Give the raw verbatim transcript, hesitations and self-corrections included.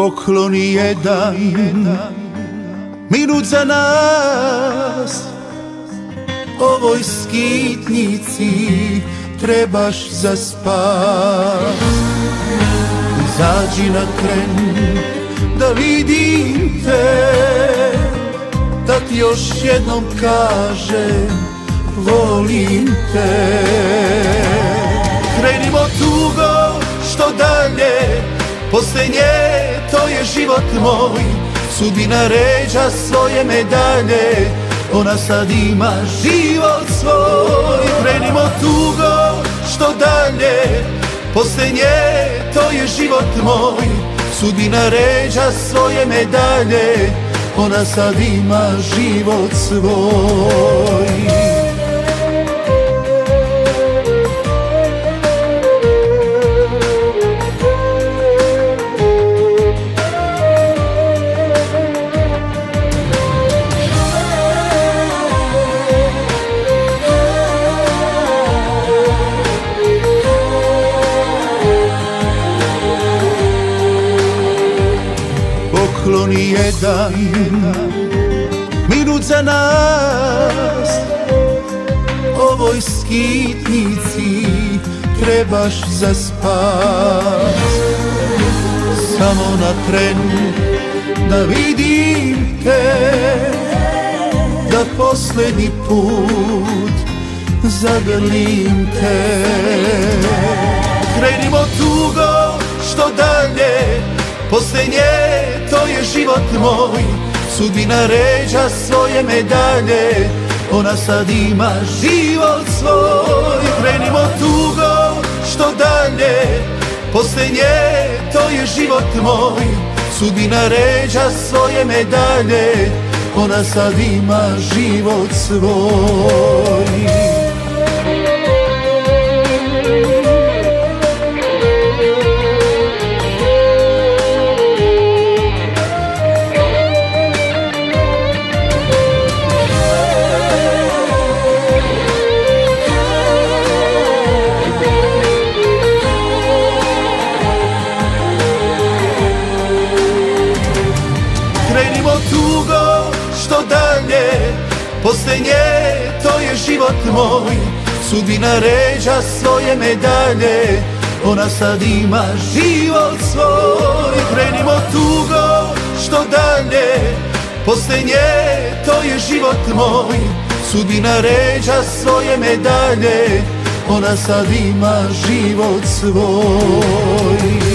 Pokloni jedan minut za nas, ovoj skitnici trebaš za spas. Izađi na tren da vidim te, da ti još jednom kažem volim te. Krenimo tugo što dalje, posle nje to je život moj. Sudbina ređa svoje medalje, ona sad ima život svoj. Krenimo tugo što dalje, posle nje to je život moj. Sudbina ređa svoje medalje, ona sad ima život svoj. Pokloni jedan minut za nas, ovoj skitnici trebaš za spas. Samo na tren da vidim te, da poslednji put zagrlim te. Krenimo tugo što dalje, posle nje to je život moj. Sudbina ređa svoje medalje, ona sad ima život svoj. Krenimo tugo što dalje, posle nje to je život moj. Sudbina ređa svoje medalje, ona sad ima život svoj. Krenimo tugo što dalje, posle nje to je život moj. Sudbina ređa svoje medalje, ona sad ima život svoj. Krenimo tugo što dalje, posle nje to je život moj. Sudbina ređa svoje medalje, ona sad ima život svoj.